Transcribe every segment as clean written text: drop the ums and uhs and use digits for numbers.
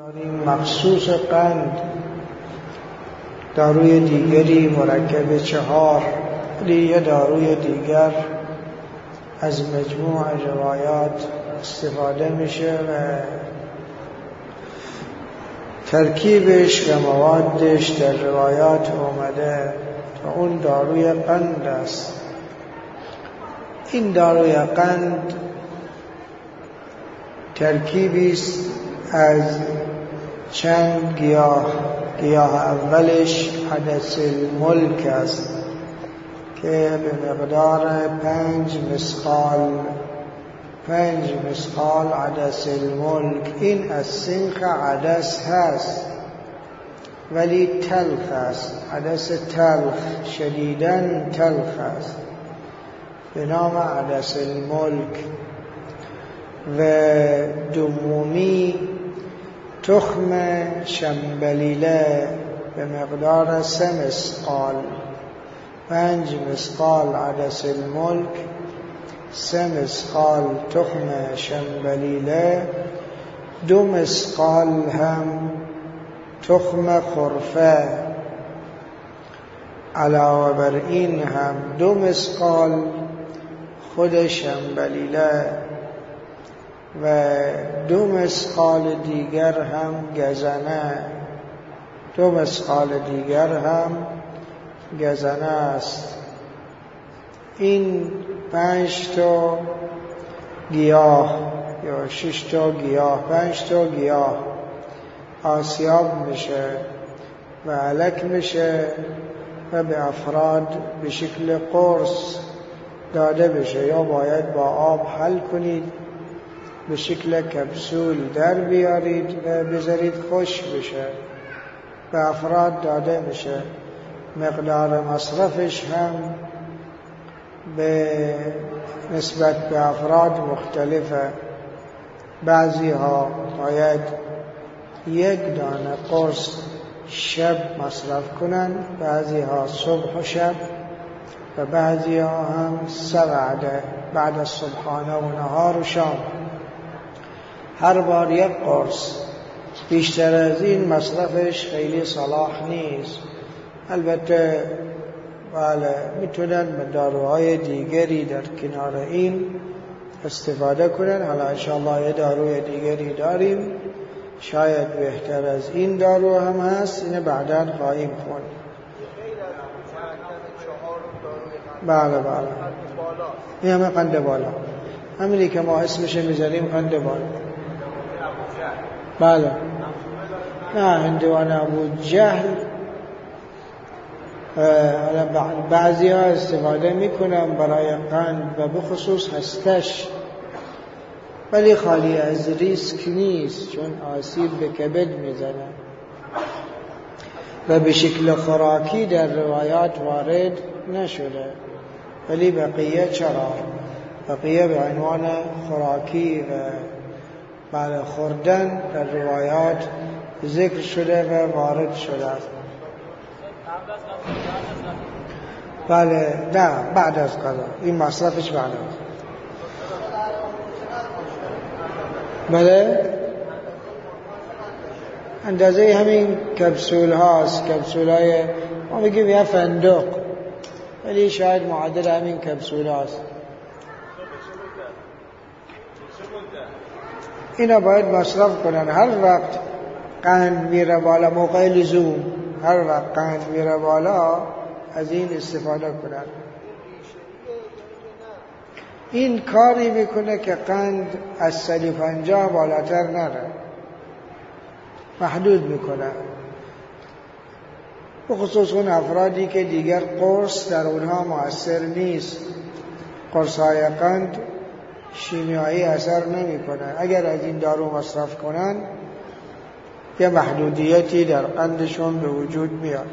مخصوص قند داروی دیگری مرکب 4 یه داروی دیگر از مجموع روایات استفاده میشه و ترکیبش و موادش در روایات اومده و اون داروی قند است. این داروی قند ترکیبی است از چند گیاه اولش عدس الملک است که به مقدار 5 مسقال عدس الملک. این از سنخ عدس هست ولی تلخ است، عدس تلخ، شدیداً تلخ است، به نام عدس الملک. و دومی تخم شنبلیله به مقدار 3 مسقال، 5 مسقال عدس الملک، 3 مسقال تخم شنبلیله، 2 مسقال هم تخم خرفه، علاوه بر این هم 2 مسقال خود شنبلیله و 2 مسقال دیگر هم گزنه، 2 مسقال دیگر هم گزنه است. این 5 تا گیاه یا 6 تا گیاه، 5 تا گیاه آسیاب میشه و علک میشه و به افراد به شکل قرص داده بشه، یا باید با آب حل کنید به شکل کپسول در بیارید و بذارید خشک بشه، به افراد داده میشه. مقدار مصرفش هم به نسبت به افراد مختلفه. بعضی ها باید 1 دانه قرص شب مصرف کنن، بعضی ها صبح و شب، و بعضی ها هم 3 وعده بعد از صبحانه و نهار و شام، هر بار 1 قرص. بیشتر از این مصرفش خیلی صلاح نیست. البته بله میتونن به داروهای دیگری در کنار این استفاده کنن. حالا انشاءالله یه داروی دیگری داریم، شاید بهتر از این دارو هم هست، اینه بعداً خواهیم خوند. بله این همه قند بالا، همینی که ما اسمش میذاریم قند بالا. بله نه هندوان ابو جهل بعضی ها استفاده میکنن برای قند و بخصوص هستش، ولی خالی از ریسک نیست چون آسیب به کبد میزنه و به شکل خوراکی در روایات وارد نشده، ولی بقیه چرا؟ بقیه به عنوان خوراکی و بله خوردن در روایات ذکر شده و وارد شده. بله نه بعد از قضا، این مصرفش بعد از. بله اندازه همین کپسول هاست، کپسول های ما بگیم یه فندق، ولی شاید معادل همین کپسول هاست. اینا باید مصرف کنن هر وقت قند میره بالا، موقع لزوم هر وقت قند میره بالا از این استفاده کنن. این کاری میکنه که قند از 150 بالاتر نره، محدود میکنه، بخصوص اون افرادی که دیگر قرص در اونها مؤثر نیست. قرص‌های قند شیمیایی اثر نمیکنه. اگر از این دارو مصرف کنن یه محدودیتی در قندشون به وجود میاد.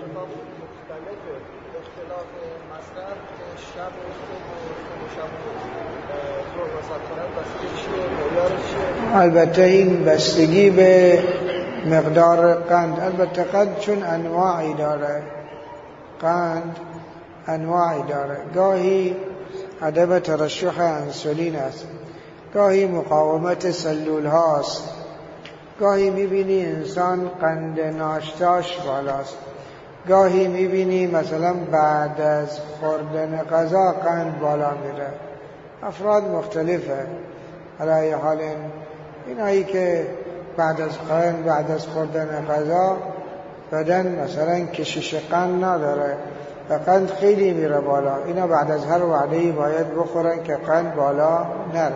البته این بستگی به مقدار قند. البته قند چون انواعی داره، قند انواعی داره، گاهی عدم ترشح انسولین است، گاهی مقاومت سلول هاست، گاهی میبینی انسان قند ناشتاش بالاست، گاهی میبینی مثلا بعد از خوردن غذا قند بالا میره. افراد مختلفه. علی حال اینایی که بعد از خوردن غذا بدن مثلا کشش قند نداره و قند خیلی میره بالا، اینا بعد از هر وعده‌ای باید بخورن که قند بالا نره.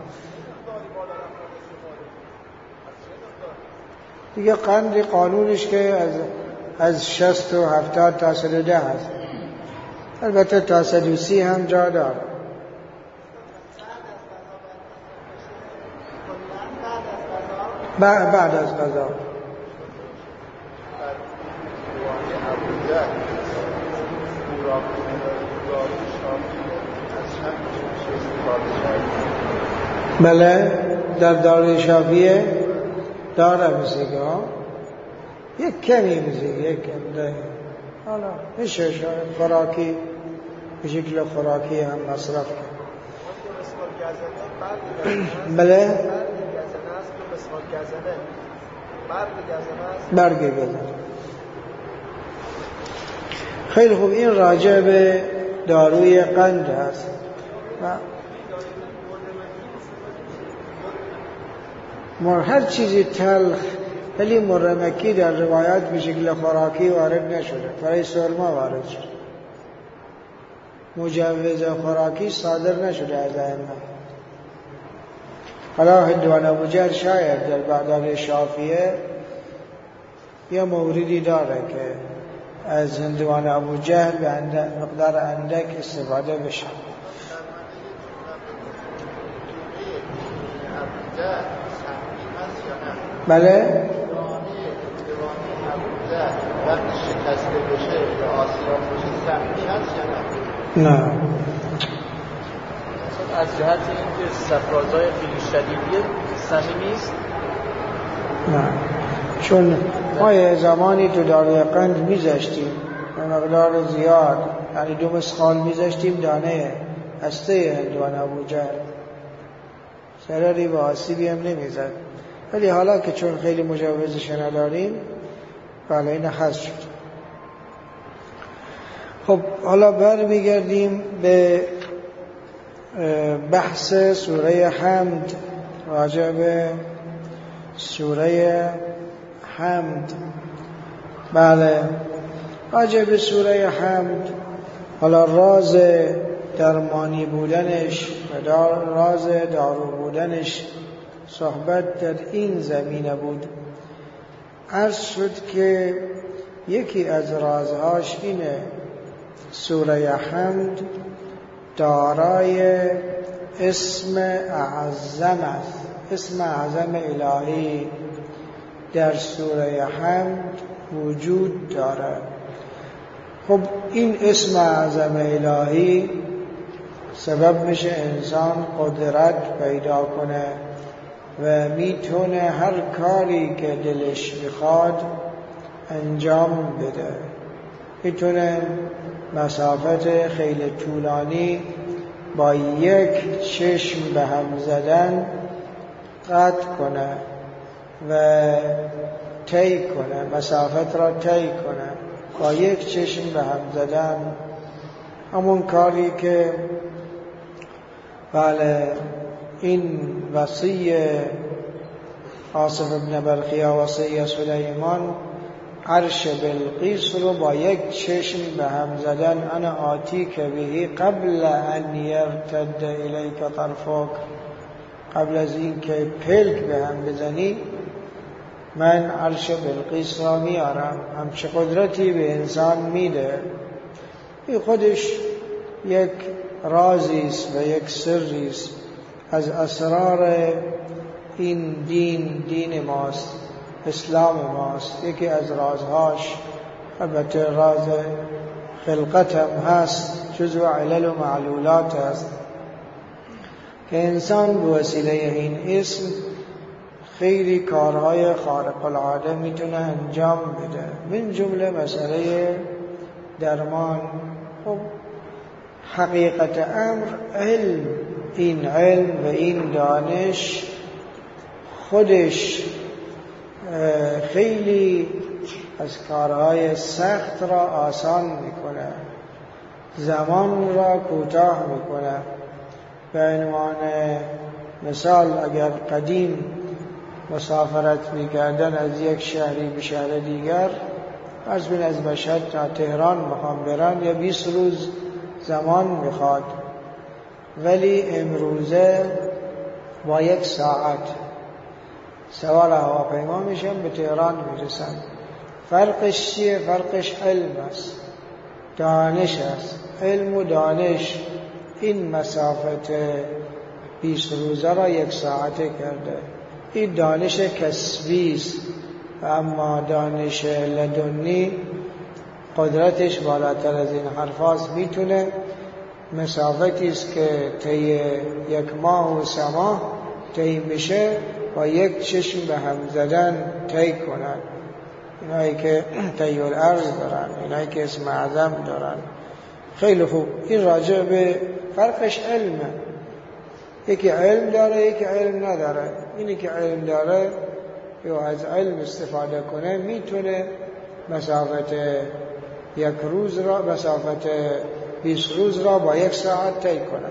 دیگه قند قانونش که از 60 و 70 تا 110 هست، البته تا 130 هم جا داره. بعد از غذا. بله در داروی شافعیه داره موسیقی ها، یک کمی موسیقی، یک کمی حالا میشه شاید خوراکی به شکل خوراکی هم مصرف کرد. بله برگ گزنه. خیلی خوب، این راجع به داروی قند هست. هر چیزی تلخ ولی مرمکی در روایات به شکل خوراکی وارد نشده. برای سرما وارد شده، مجوز خوراکی صادر نشده از ائمه. حالا هندوان ابوجهل شاید در بعد شافعیه یا موردی داره که از هندوان ابوجهل به مقدار اندک استفاده بشه. بله وقتی شکسته بشه یا آسیاب بشه سمی هست یا نه؟ نه، از جهت اینکه سفرازهای خیلی شدیدیه سمی نیست؟ نه، چون ما زمانی تو داروی قند میذاشتیم مقدار زیاد، یعنی 2 مسخال میذاشتیم دانه هسته هندوان ابوجهل، ضرری به آسیبی هم نمیزد. ولی حالا که چون خیلی مجوزش نداریم بله این حذف شد. خب حالا برمیگردیم به بحث سوره حمد، راجع به سوره حمد. بله راجع به سوره حمد، حالا راز درمانی بودنش و راز دارو بودنش صحبت در این زمینه بود. عرض شد که یکی از رازهاش اینه سوره حمد دارای اسم اعظم است. اسم اعظم الهی در سوره حمد وجود داره. خب این اسم اعظم الهی سبب میشه انسان قدرت پیدا کنه و میتونه هر کاری که دلش میخواد انجام بده. میتونه مسافت خیلی طولانی با یک چشم به هم زدن قطع کنه و طی کنه، مسافت را طی کنه با یک چشم به هم زدن. همون کاری که بله این وصی آصف ابن برخیا وصی سلیمان عرش بلقیس رو با یک چشم به هم زدن، انا آتی که بهی قبل ان یرتد الیک طرفک، قبل از این که پلک به هم بزنی من عرش بلقیس را میارم. همچه قدرتی به انسان میده. این خودش یک رازی است و یک سری است از اسرار این دین ماست، اسلام ماست. یکی از رازهاش البته راز خلقت هم هست، جزو علل و معلولات هست که انسان به وسیله این اسم خیلی کارهای خارق العاده میتونه انجام بده، من جمله مسئله درمان. خب حقیقت امر علم، این علم و این دانش خودش خیلی از کارهای سخت را آسان میکنه، زمان را کوتاه میکنه. به عنوان مثال اگر قدیم مسافرت میکردن از یک شهری به شهر دیگر، از مشهد تا تهران میخوام برن یا 20 روز زمان میخواد، ولی امروزه با 1 ساعت سوار هواپیما میشن به تهران میرسن. فرقش چیه؟ فرقش علم است، دانش است. علم و دانش این مسافت 20 روزه را 1 ساعته کرده. این دانش کسبی است، اما دانش لدنی قدرتش بالاتر از این حرفاست. میتونه مسافتی است که طی 1 ماه و 3 ماه طی میشه با 1 چشم به هم زدن طی کنن. اینایی که طی الارض دارن، اینایی که اسم اعظم دارن. خیلی خوب. این راجع به فرقش علمه. یکی علم داره، یکی علم نداره. اینی که علم داره یا از علم استفاده کنه میتونه مسافت 1 روز را، مسافت 20 روز را با 1 ساعت طی کنه.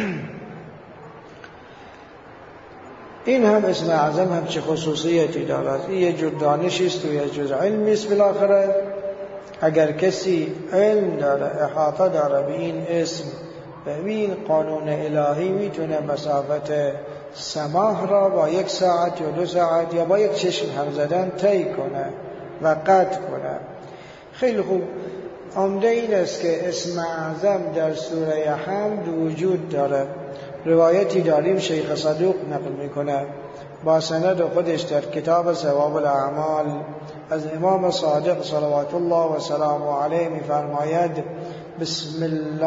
این هم اسم اعظم هم چه خصوصیتی دارد. این یه جور دانشی است و یه جور علمی است. بالاخره اگر کسی علم داره، احاطه داره به این اسم، به این قانون الهی، میتونه مسافت سماح را با 1 ساعت یا 2 ساعت یا با 1 چشم هم زدن طی کنه و قطع کنه. خیلی خوب. عمده این است که اسم اعظم در سوره حمد وجود داره. روایتی داریم شیخ صدوق نقل میکنه با سند خودش در کتاب ثواب الاعمال از امام صادق صلوات الله و سلامه علیه میفرماید بسم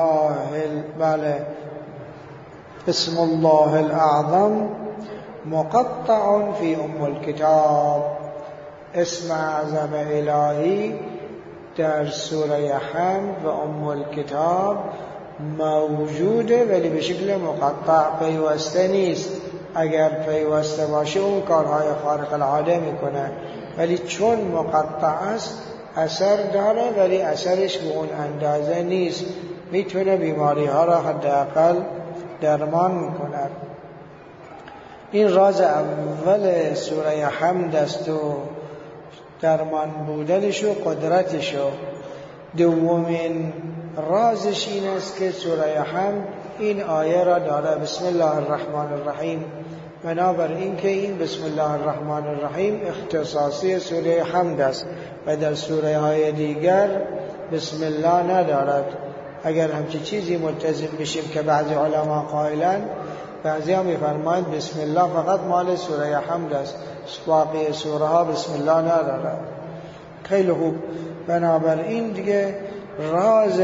الله الاعظم مقطع فی الکتاب. اسم اعظم الهی در سوره حمد و الکتاب موجوده، ولی به شکل مقطع، پیوسته نیست. اگر پیوسته باشه اون کارهای خارق العاده میکنه، ولی چون مقطع است اثر داره، ولی اثرش به اون اندازه نیست. میتونه بیماری ها را حداقل درمان کنه. این راز اول سوره حمد است و درمان بودنش و قدرتش. دومین رازش این است که سوره حمد این آیه را داره، بسم الله الرحمن الرحیم. بنابراین که این بسم الله الرحمن الرحیم اختصاصی سوره حمد است و در سوره های دیگر بسم الله ندارد. اگر همچی چیزی ملتزم بشیم که بعضی علما قائلن، بعضی ها میفرمایند بسم الله فقط مال سوره حمد است، باقی سوره ها بسم الله ندارد. خیلی خوب. بنابراین دیگه راز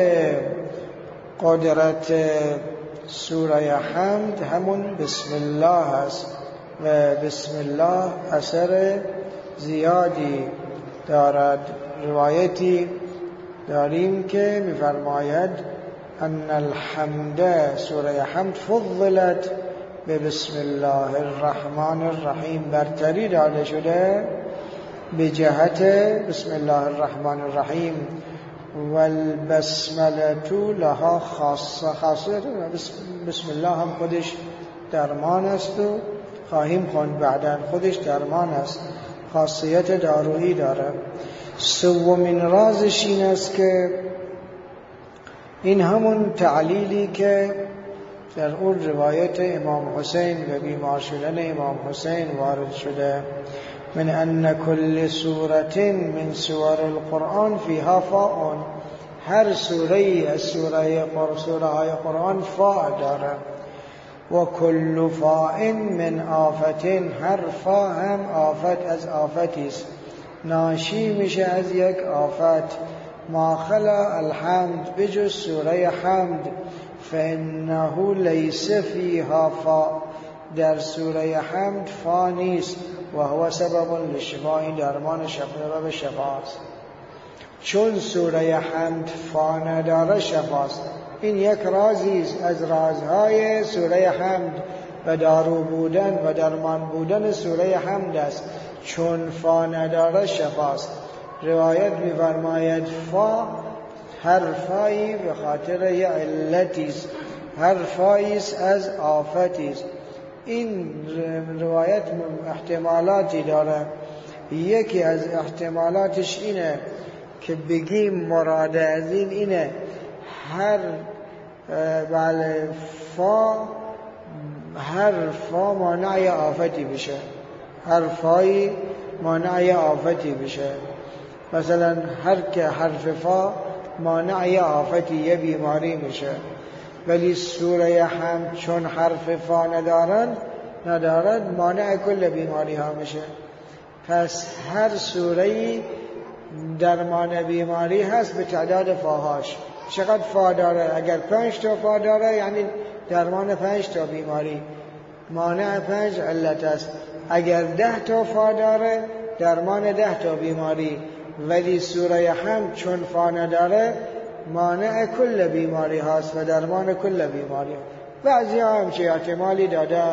قدرت سوره حمد همون بسم الله است و بسم الله اثر زیادی دارد. روایتی داریم که میفرماید ان الحمد، سوره حمد فضلت به بسم الله الرحمن الرحیم، برتری داده شده به جهت بسم الله الرحمن الرحیم. والبسمله لها خاصه بسم الله هم خودش درمان است و خواهیم خوند بعداً، خودش درمان است، خاصیت دارویی داره. سومین رازش این است که این همون تعلیلی که در اون روایت امام حسین و بیمار شدن امام حسین وارد شده، من ان کل سورة من سور القرآن فیها فاء، هر سوره از سوره های قرآن فاء داره. و کل فاء من آفت، هر فاء هم آفت از آفتی است، ناشی میشه از یک آفت. ما خلا الحمد، بجز سوره حمد، فانه لیس فیها فاء، در سوره حمد فا نیست. و هو سبب للشفاء، این درمان سبب شفاست. چون سوره حمد فا نداره شفاست. این یک رازی است از رازهای سوره حمد و دارو بودن و درمان بودن سوره حمد است. چون فا نداره شفاست. روایت می‌فرماید فا هر فایی به خاطر یه علتیست، هر فاییست از آفتیست. این روایت احتمالاتی داره. یکی از احتمالاتش اینه که بگیم مراد از این اینه هر فا مانع آفتی بشه، هر فایی مانع آفتی بشه. مثلا هر که حرف فا مانع آفتی یه بیماری میشه، ولی سوره هم چون حرف فا ندارد مانع کل بیماری ها میشه. پس هر سوره‌ای درمان بیماری هست به تعداد فاهاش. چقدر فا داره؟ اگر 5 تا فا داره یعنی درمان 5 تا بیماری، مانع 5 علت است. اگر 10 تا فا داره درمان 10 تا بیماری. ولی سوره هم چون فا نداره مانع کل بیماری هست و درمان کل بیماری. بعضی ها همچه احتمالی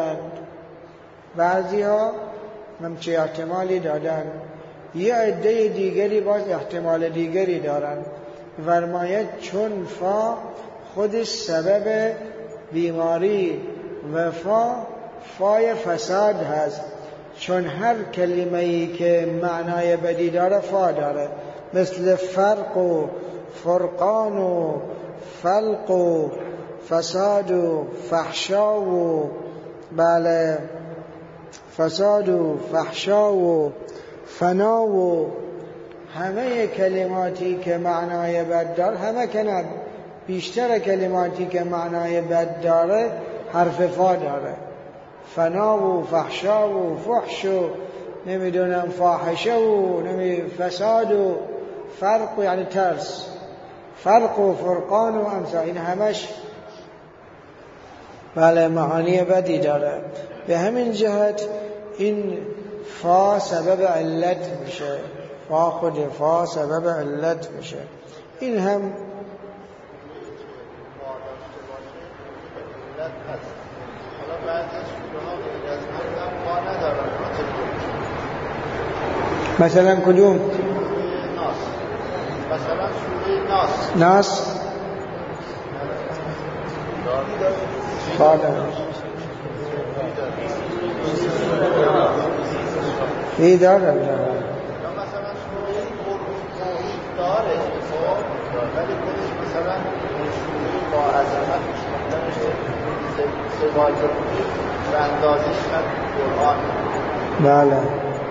دادن، یه عده دیگری باز احتمال دیگری دارن. فرماید چون فا خودش سبب بیماری و فای فساد هست، چون هر کلمه‌ای که معنای بدی داره فا داره، مثل فرق و فرقان و فلق و فساد و فحشا و فساد و فحشا و فنا و همه کلماتی که معنای بد داره، همه کنن بیشتر کلماتی که معنای بد داره حرف فا داره. فنا و فحشا و فحش و نمیدونم فاحشه و فساد و فرق و یعنی ترس، فرق و فرقان و امثال، این همش معانی بدی داره. به همین جهت این فا سبب علت میشه، خود فا سبب علت میشه. این هم مثلا کدوم؟ مثلا سوره ناس ای داره مثلا سوره توحید داره ولی خودش مثلا سوره با عظمت سوال و اندازش از قرآن. بله.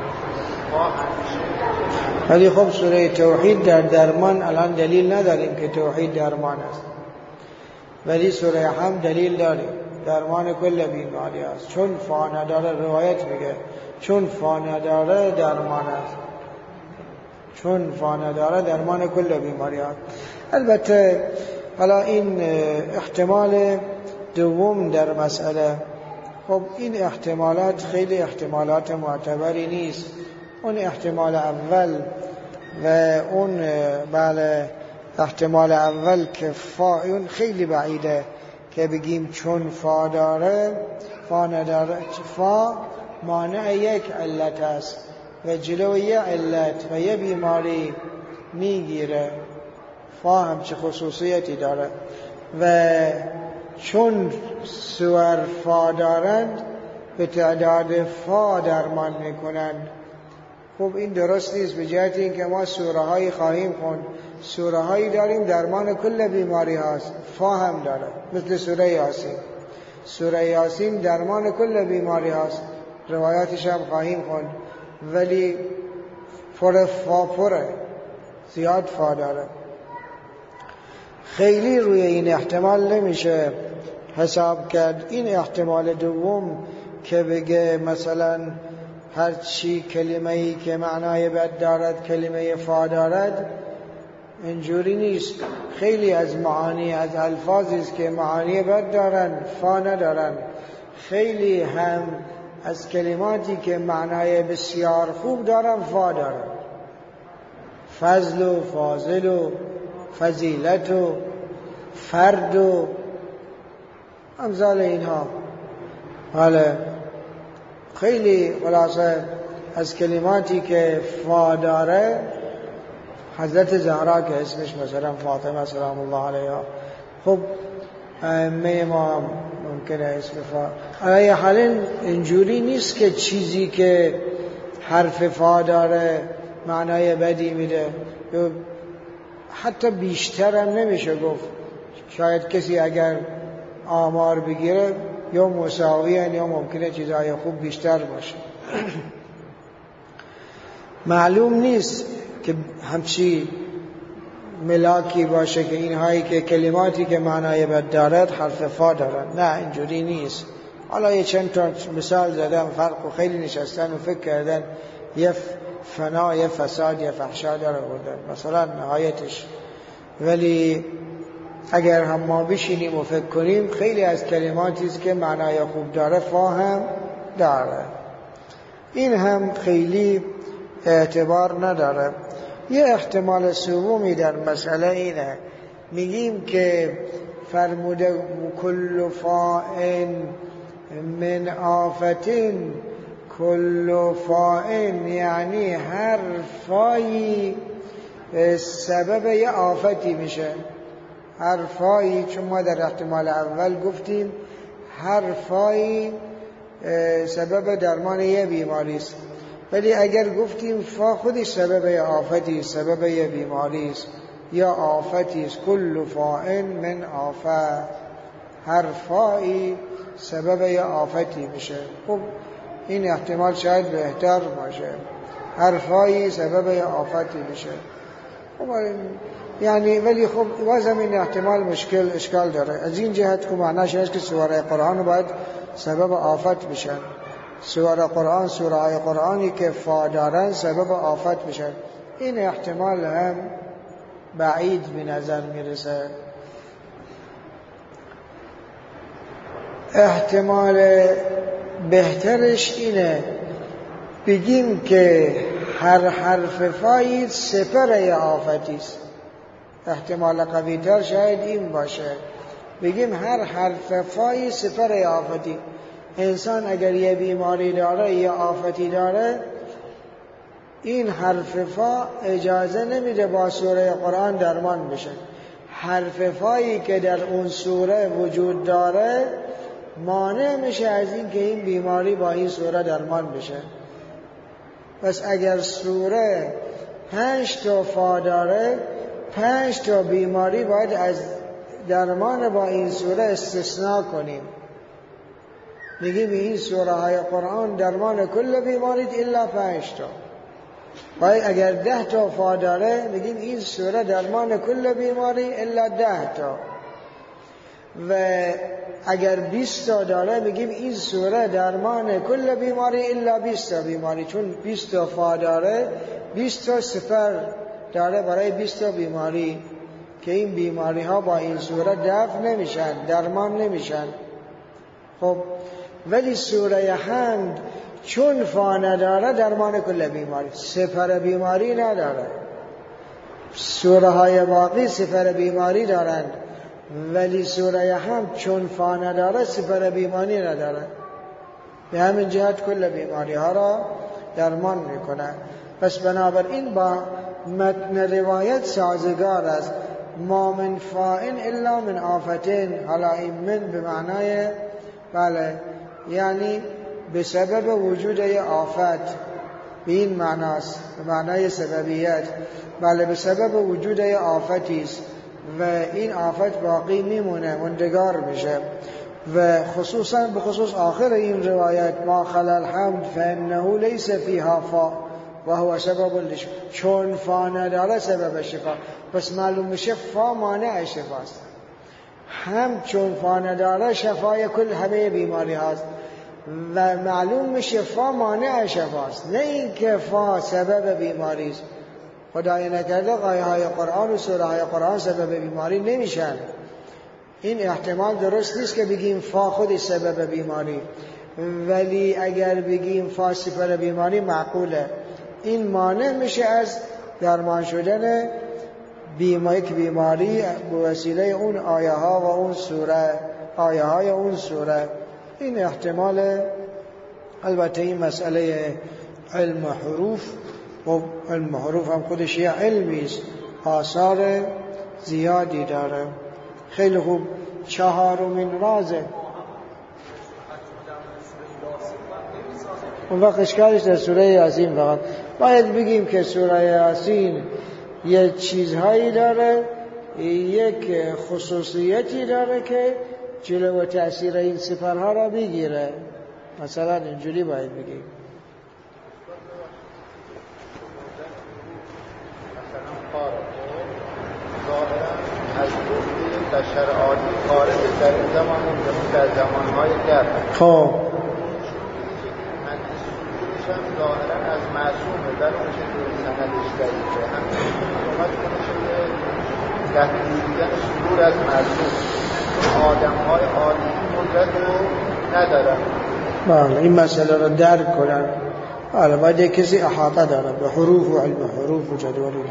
ولی خب سوره توحید در درمان الان دلیل نداریم که توحید درمان است، ولی سوره هم دلیل داریم درمان کل بیماری است. چون فا نداره، روایت میگه چون فا نداره درمان است، چون فا نداره درمان کل بیماری است. البته حالا این احتمال دوم در مسئله، خب این احتمالات خیلی احتمالات معتبری نیست. اون احتمال اول و اون احتمال اول که فا، اون خیلی بعیده که بگیم چون فا داره فا نداره. فا مانع یک علت است و جلو یه علت و یه بیماری میگیره. فا همچه خصوصیتی داره و چون سور فا دارند به تعداد فا درمان میکنند. خب این درست نیست، به جهت این که ما سوره هایی خواهیم خوند، سوره هایی داریم درمان کل بیماری هاست، فا هم داره، مثل سوره یاسین. سوره یاسین درمان کل بیماری هاست، روایاتش هم خواهیم خوند، ولی پره زیاد فا داره. خیلی روی این احتمال نمیشه حساب کرد. این احتمال دوم که بگه مثلا هر چی کلمه‌ای که معنای بد دارد کلمه فا دارد، اینجوری نیست. خیلی از معانی از الفاظی است که معانی بد دارن فا ندارن. خیلی هم از کلماتی که معنای بسیار خوب دارن فا دارن، فضل و فاضل و فضیلت و فرد و امثال اینها. حالا خیلی خلاصه از کلماتی که فا داره حضرت زهرا که اسمش مثلا فاطمه سلام الله علیها، خب ائمه ما ممکنه اسم فا، علیه حال اینجوری نیست که چیزی که حرف فا داره معنای بدی میده، حتی بیشتر هم نمیشه گفت. شاید کسی اگر آمار بگیره یا مساوی هن یا ممکنه چیزهای خوب بیشتر باشه. معلوم نیست که همچی ملاکی باشه که اینهایی که کلماتی که معنای بد دارد حرف فا دارد. نه اینجوری نیست. حالا یه چند تا مثال زدم، فرق و خیلی نشستن و فکر کردن یه فنا یه فساد یه فحشا داره بودن مثلا نهایتش. ولی اگر هم ما بشینیم و فکر کنیم خیلی از کلماتی است که معنای خوب داره فا هم داره. این هم خیلی اعتبار نداره. یه احتمال سومی در مسئله اینه، میگیم که فرموده کل فاعن من آفتین، کل فاعن یعنی هر فایی سبب یه آفتی میشه. هر فایی، چون ما در احتمال اول گفتیم هر فایی سبب درمان یه بیماری است، ولی اگر گفتیم فا خودش سبب یه آفتی، سبب یه بیماری است یا آفتی است، کل فاعن من آفت، هر فایی سبب یه آفتی میشه. خب این احتمال شاید بهتر باشه، هر فایی سبب یه آفتی میشه. خب یعنی ولی خب بازم این احتمال اشکال داره. از این جهت که معناش هست که سوره قرآن باید سبب آفت بشن. سوره قرآن، سوره های قرآنی که فا دارن سبب آفت بشن. این احتمال هم بعید به نظر میرسه. احتمال بهترش اینه بگیم که هر حرف فایی سپر یه آفتی است. احتمال قوی‌تر شاید این باشه، بگیم هر حرف فایی سپر یه آفتی. انسان اگر یه بیماری داره یه آفتی داره، این حرف فا اجازه نمیده با سوره قرآن درمان بشه. حرف فایی که در اون سوره وجود داره مانع میشه از این که این بیماری با این سوره درمان بشه. پس اگر سوره 5 تا فا داره، 5 تا بیماری باید از درمان با این سوره استثناء کنیم. میگیم این سوره های قرآن درمان کل بیماری الا 5 تا. باید اگر 10 تا فا داره میگیم این سوره درمان کل بیماری الا 10 تا. و اگر 20 تا داره میگیم این سوره درمان کل بیماری الا 20 تا بیماری. چون 20 تا فا داره 20 تا سفر داره برای 20 تا بیماری که این بیماری ها با این سوره دفع نمیشن، درمان نمیشن. خب ولی سوره حمد چون فا نداره درمان کل بیماری، سفر بیماری نداره. سوره های باقی سفر بیماری دارند، ولی سوره حمد چون فا نداره سفر بیماری نداره. به همین جهت کل بیماری ها را درمان میکنه. پس بنابراین با متن روایت سازگار است. ما من فاعن الا من آفتین. حالا این من به معنای بله، یعنی به سبب وجود یه آفت، به این معناست، به معنای سببیت. بله به سبب وجود یه آفتی است و این آفت باقی میمونه، مندگار میشه. و خصوصا به خصوص آخر این روایت ما خلا الحمد فانه لیس فیها فا و هو سبب الشفا، چون فا نداره سبب شفا. پس معلوم میشه فا مانع شفاست. هم چون فا نداره شفای کل همه بیماری هاست و معلوم میشه فا مانع شفاست، نه اینکه فا سبب بیماری است. خدای نکرده آیه های قرآن و سوره های قرآن سبب بیماری نمیشن. این احتمال درست نیست که بگیم فا خودی سبب بیماری، ولی اگر بگیم فا سبب بیماری معقوله. این مانع میشه از درمان شدن بیماری به وسیله اون آیه ها و اون سوره، آیه های اون سوره. این احتمال، البته این مسئله علم حروف و علم حروف هم خودش یه علمی است، آثار زیادی داره. خیلی خوب. چهارمین رازه. اون وقت اشکالش در سوره یاسین فقط باید بگیم که سوره یاسین یه چیزهایی داره، یک خصوصیتی داره که جلو و تأثیر این سپرها را بگیره. مثلا اینجوری باید بگیم. از گفته بشر عادی خارج در این زمان و در زمانهای گرد. خب هم ظاهرا از معصومه در اون چطور سندش دلیده همین اومد کنه که تحقیقیدن صدور از معصوم آدم های عادی مدت رو ندارن. بله این مسئله رو درک کنن. بله باید یک کسی احاطه داره به حروف و علم حروف و جدولی.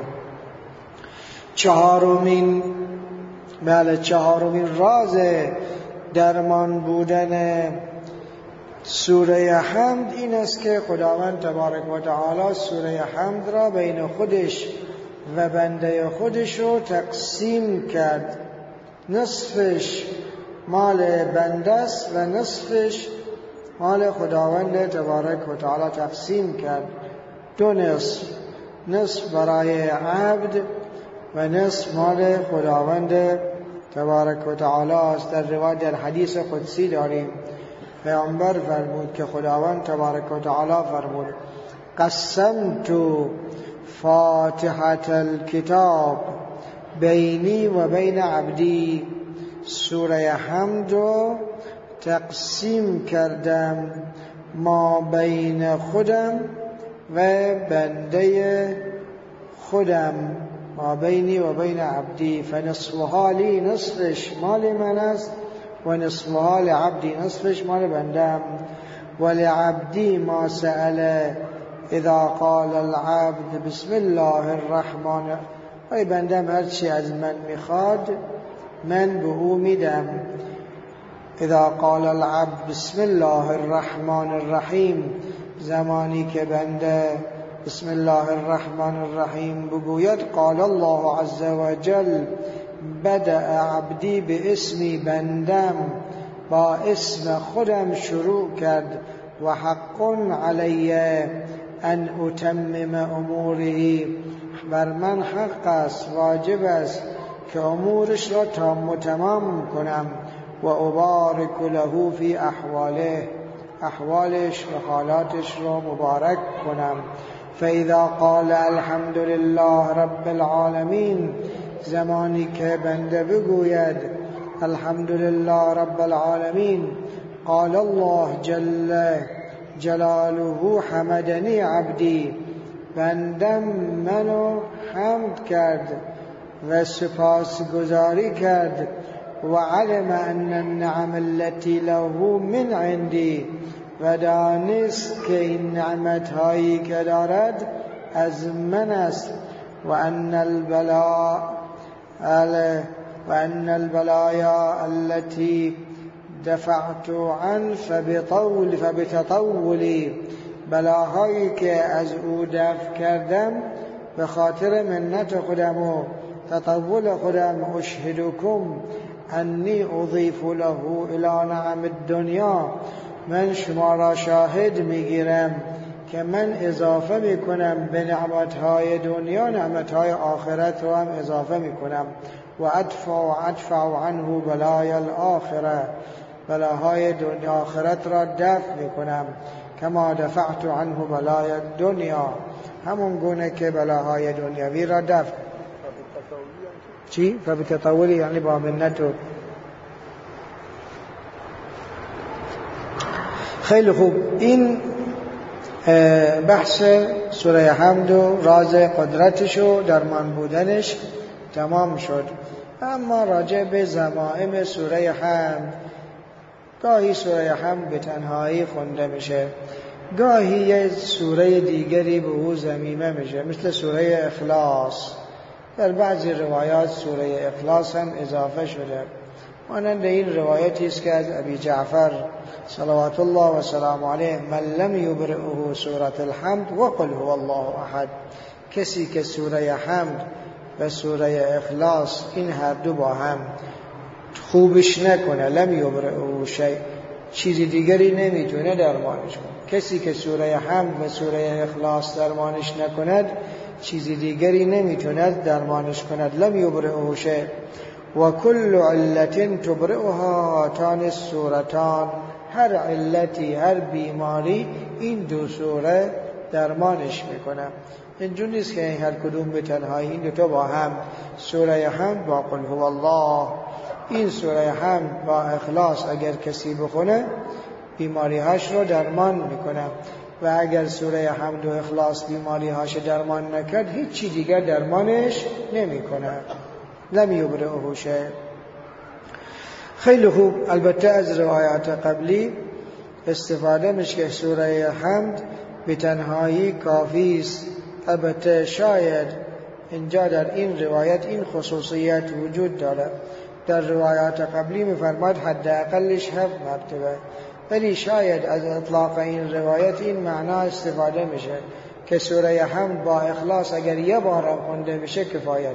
چهارمین راز درمان بودن سوره حمد این است که خداوند تبارک و تعالی سوره حمد را بین خودش و بنده خودش رو تقسیم کرد. نصفش مال بنده است و نصفش مال خداوند تبارک و تعالی تقسیم کرد. دو نصف برای عبد و نصف مال خداوند تبارک و تعالی است. در روایت در حدیث قدسی داریم پیامبر فرمود که خداوند تبارک و تعالی فرمود قسمت فاتحة الكتاب بینی و بین عبدی. سوره حمد رو تقسیم کردم ما بین خودم و بنده خودم، ما بینی و بین عبدی. فنصفها لی، نصفش مال من است و نصفها لعبدی، نصفش مال بندم. ولعبدی ما سأل اذا قال العبد بسم الله الرحمن. ای بندم هرچی از من میخواد من به او میدم. اذا قال العبد بسم الله الرحمن الرحیم، زمانی که بنده بسم الله الرحمن الرحیم بگوید قال الله عز وجل بدأ عبدی به اسمی، بندم با اسم خودم شروع کرد. و حق علی ان اتمم اموره، بر من حق است، واجب است که امورش را تام و تمام کنم. و ابارک له فی احواله، احوالش و حالاتش را مبارک کنم. فاذا قال الحمد لله رب العالمین، زمانی که بنده بگوید الحمد لله رب العالمین، قال الله جل جلاله حمدنی عبدی، بندم منو حمد کرد و سپاسگزاری کرد. و علم ان النعم التي له من عندي، و دانست که این نعمت هایی که دارد از من است. و ان البلایا التي دفعت عن فبتطولی، بلاهایی که از او دفع کردم به خاطر منت خودم و تطول خودم. اشهدکم انی اضیف له الی نعم الدنیا، من شما را شاهد میگیرم که من اضافه میکنم به نعمتهای دنیا نعمتهای آخرت رو هم اضافه میکنم. و ادفع عنه بلای الاخره، بلاهای دنیا آخرت را دفع میکنم. کما دفعت عنه بلای الدنیا، همون گونه که بلاهای دنیاوی را دفع. چی؟ فبتطولی یعنی با منت. خیلی خوب. این بحث سوره حمد و راز قدرتش و درمان بودنش تمام شد. اما راجع به ضمائم سوره حمد، گاهی سوره حمد به تنهایی خونده میشه، گاهی یه سوره دیگری به او ضمیمه میشه، مثل سوره اخلاص. در بعضی روایات سوره اخلاص هم اضافه شده. مانند این روایتی است که از ابی جعفر صلوات الله و سلام علیه من لم یبرئه سوره الحمد وقل هو الله احد، کسی که سوره حمد و سوره اخلاص این هر دو با هم خوبش نکنه، لم یبرئه شیء، چیزی دیگری نمیتونه درمانش کنه. کسی که سوره حمد و سوره اخلاص درمانش نکند، چیزی دیگری نمیتونه درمانش کند. لم یبرئه شیء و کل علت تبرئها هاتان السورتان، هر علتی، هر بیماری این دو سوره درمانش میکنه. اینجور نیست که این هر کدوم به تنهایی، این دو تا با هم، سوره حمد با قل هو الله، این سوره حمد با اخلاص اگر کسی بخونه بیماری‌هاش رو درمان میکنه، و اگر سوره حمد و اخلاص بیماری‌هاش درمان نکرد هیچ چی دیگر درمانش نمیکنه. لم یبرئه شیء. خیلی خوب. البته از روایات قبلی استفاده میشه که سوره حمد به تنهایی کافی است. البته شاید اینجا در این روایت این خصوصیت وجود داره. در روایات قبلی میفرماد حداقلش 7 مرتبه، ولی شاید از اطلاق این روایت این معنا استفاده میشه که سوره حمد با اخلاص اگر یه بار خونده بشه کفایت.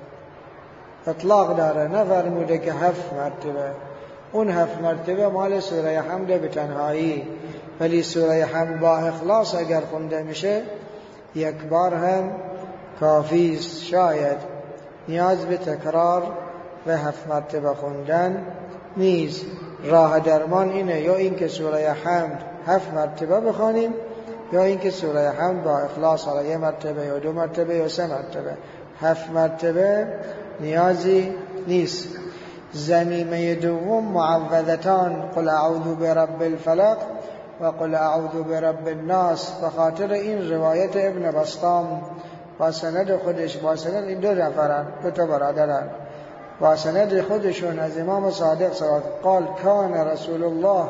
اطلاق داره، نفرموده که 7 مرتبه. اون 7 مرتبه مال سوره حمد به تنهایی، ولی سوره حمد با اخلاص اگر خونده میشه یک بار هم کافی است. شاید نیاز به تکرار و 7 مرتبه خوندن نیست. راه درمان اینه، یا اینکه سوره حمد 7 مرتبه بخوانیم، یا اینکه سوره حمد با اخلاص حالا 1 مرتبه یا 2 مرتبه یا 3 مرتبه. 7 مرتبه نیازی نیست. ضمیمه دوم معوذتان، قل اعوذ برب الفلق و قل اعوذ برب الناس. به خاطر این روایت ابن بسطام با سند خودش، با سند این 2 نفرن، 2 تا برادرن، با سند خودشون از امام صادق صلی قال کان رسول الله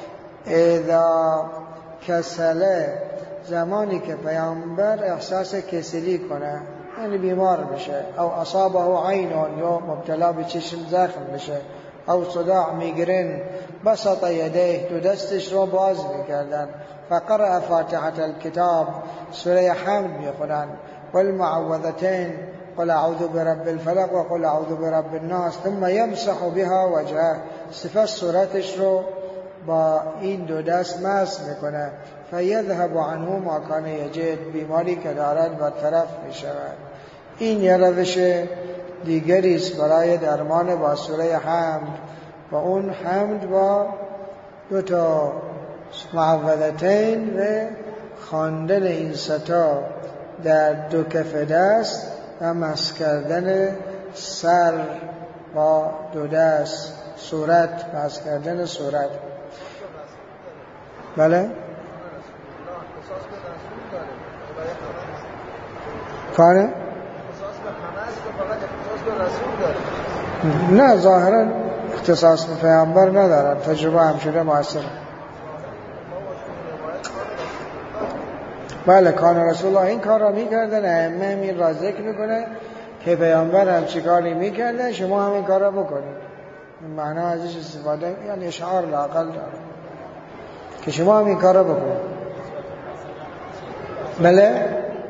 اذا کسل، زمانی که پیامبر احساس کسلی کنه، یعنی بیمار بشه، او اصابه عینون، یا مبتلا به چشم زخم بشه، او صداع میگرن، بسط یدیه، 2 دستش رو باز میکردن، فقرأ فاتحة الكتاب، سوره حمد میخونن، والمعوذتين قل اعوذ برب الفلق و قل اعوذ برب الناس، ثم يمسح بها وجهه، صفت صورتش رو با این 2 دست مسح میکنه، فیذهب عنه ما کان یجد، بیماری که دارد برطرف میشود. این یه روش دیگری است برای درمان با سوره حمد، و اون حمد با 2 تا معوذتین و خواندن این 3 تا در 2 کف دست و مسح کردن سر با 2 دست، صورت، مسح کردن صورت. بله؟ کاره؟ نه ظاهرا اختصاص به پیامبر ندارن، تجربه هم شده موثر. بله کان رسول الله این کار را میکردن، ائمه این را ذکر میکنه که پیامبر هم چی کاری میکردن، شما هم این کار را بکنید. معنا ازش استفاده، یعنی اشعار لااقل داره که شما هم این کار را بکنید. بله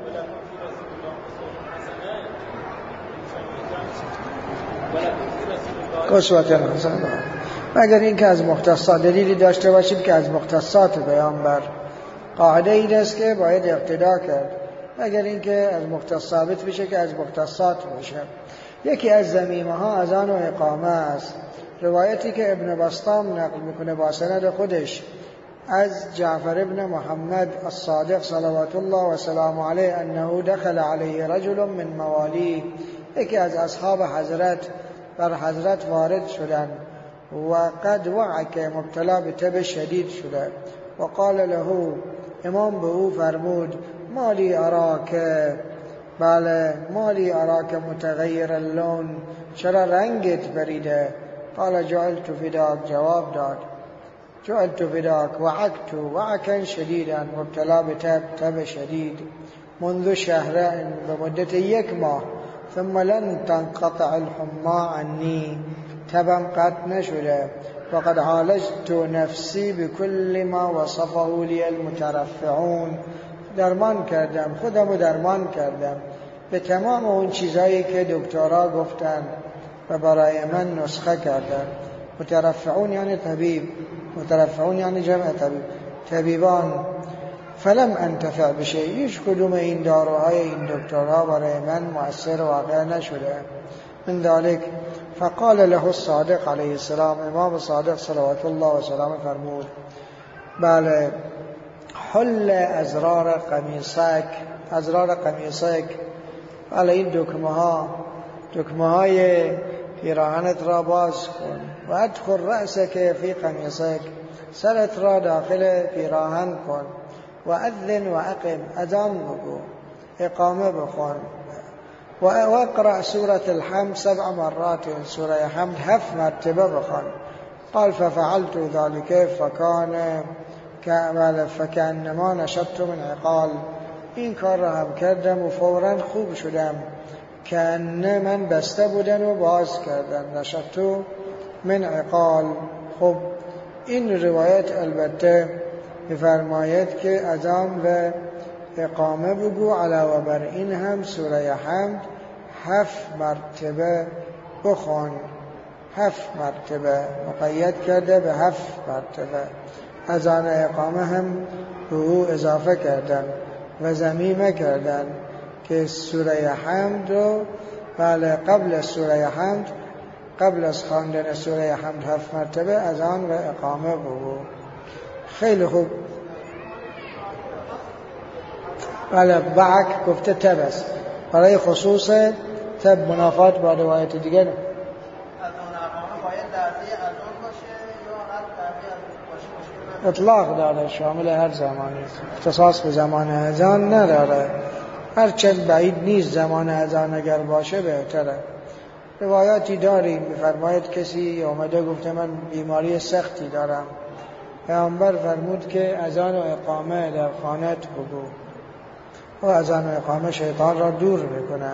قسوت حسنه، مگر این که از مختصات دلیلی داشته باشید که از مختصات پیامبر. قاعده این است که باید اقتدا کرد، مگر این که از مختص ثابت بشه که از مختصات باشه. یکی از ضمیمه ها اذان و اقامه است. روایتی که ابن بسطام نقل میکنه با سند خودش از جعفر ابن محمد الصادق صلوات الله و سلام علیه انه دخل علیه رجل من موالی، یکی از اصحاب حضرت بر حضرت وارد شدن و قد وعک، مبتلا به تب شدید شده، و قال له، امام به او فرمود مالی اراک، بله مالی اراک متغیر اللون، چرا رنگت بریده؟ قال جعلت فداک، جواب داد جعلت فداک وعکت وعکا شدیدا، مبتلا به تب شدید، منذ شهرین، به مدت 1 ماه، ثم لن تنقطع الحما عنی، تبم قطع نشده. فقد عالجت نفسی بكل ما وصفه لی المترفعون، درمان کردم، خودمو درمان کردم به تمام اون چیزایی که دکترها گفتن و برای من نسخه کردن. مترفعون یعنی طبیب، مترفعون یعنی جمع طبیب، طبیبان. فلم انتفع بشه، هیچ کدوم این داروهای این دکترها برای من مؤثر واقع نشده. من ذلك فقال له الصادق علیه السلام، امام صادق صلوات الله و سلام فرمود بله حل ازرار قمیصک، ازرار قمیصک، بله این دکمه های پیراهنت را باز کن و ادخل رأسک فی قمیصک، سرت را داخل پیراهن کن و اذن و اقم، اذان بگو، اقامه بخون و اقرأ سورة الحمد 7 مرات، سوره حمد 7 مرتبه بخون. قال ففعلت ذلك فكأنما نشطت من عقال، این کار را هم کردم و فوراً خوب شدم، که من بسته بودن و باز کردن، نشطت من عقال. خب این روایت البته می‌فرماید که اذان و اقامه بگو، علاوه بر این هم سوره حمد 7 مرتبه بخون، 7 مرتبه مقید کرده به 7 مرتبه. اذان اقامه هم به او اضافه کردن و ضمیمه کردن که سوره حمد رو بله قبل سوره حمد، قبل از خواندن سوره حمد 7 مرتبه اذان و اقامه بگو. خیلی خوب. بله بعک گفته تب است، برای خصوص تب منافات با روایت دیگر. اذان اقامه باید لحظه اذان باشه یا هر لحظه باشه؟ اطلاق داره، شامل هر زمانی، اختصاص به زمان اذان نداره، هرچند بعید نیست زمان اذان اگر باشه بهتره. روایاتی داریم می‌فرماید کسی اومده گفته من بیماری سختی دارم، پیامبر فرمود که اذان و اقامه در خانه‌ات بگو و اذان و اقامه شیطان را دور میکنه.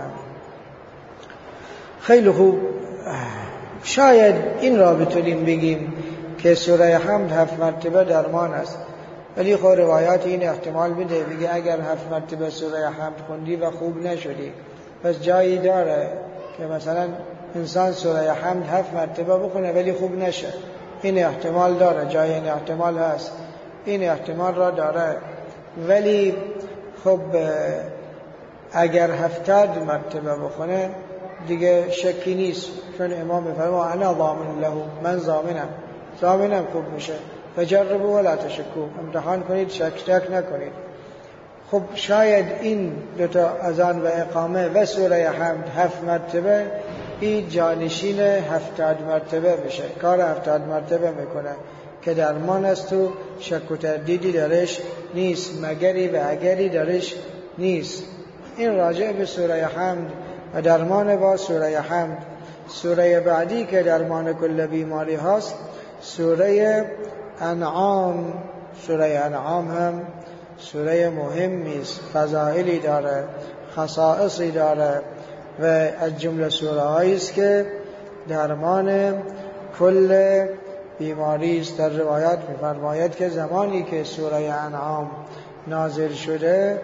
خیلی خوب. شاید این را بتونیم بگیم که سوره حمد 7 مرتبه درمان است، ولی خب روایات این احتمال میده، بگه اگر 7 مرتبه سوره حمد خوندی و خوب نشدی، پس جایی داره که مثلا انسان سوره حمد 7 مرتبه بخونه ولی خوب نشه. این احتمال داره، جای این احتمال هست، این احتمال را داره. ولی خب اگر 70 مرتبه بخونه دیگه شکی نیست، چون امام میفرماید انا ضامن له، من ضامنم خوب میشه. فجربوا ولا تشکوا، امتحان کنید، شک نکنید. خب شاید این دوتا اذان و اقامه و سوره حمد 7 مرتبه این جانشین 70 مرتبه بشه، کار 70 مرتبه میکنه که درمان است و شک و تردیدی درش نیست، مگری و اگری درش نیست. این راجع به سوره حمد و درمان با سوره حمد. سوره بعدی که درمان کل بیماری هاست سوره انعام. سوره انعام هم سوره مهمی است، فضائلی داره، خصائصی داره و از جمله سوره هایی است که درمان کل بیماری است. در روایات می‌فرماید که زمانی که سوره انعام نازل شده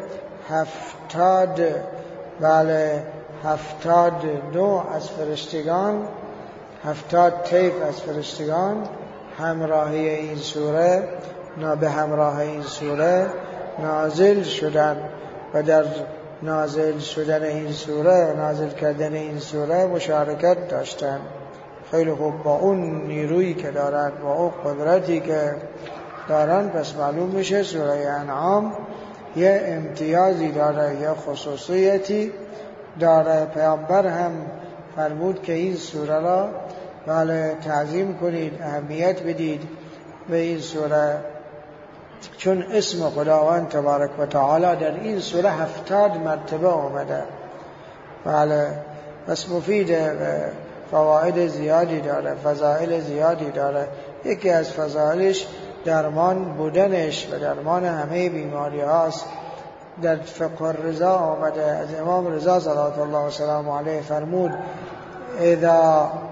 79 از فرشتگان، 70 طیف از فرشتگان همراهی این سوره به همراه این سوره نازل شدن و در نازل شدن این سوره و نازل کردن این سوره مشارکت داشتن. خیلی خوب. با اون نیرویی که دارن، با اون قدرتی که دارن، پس معلوم میشه سوره انعام یه امتیازی داره، یه خصوصیتی داره. پیامبر هم فرمود که این سوره را بله تعظیم کنید، اهمیت بدید به این سوره، چون اسم خداوند تبارک و تعالی در این سوره 70 مرتبه آمده. بله پس مفیده و فواید زیادی داره، فضائل زیادی داره. یکی از فضائلش درمان بودنش و درمان همه بیماری هاست. در فقه الرضا آمده، از امام رضا صلوات الله و سلام علیه فرمود اذا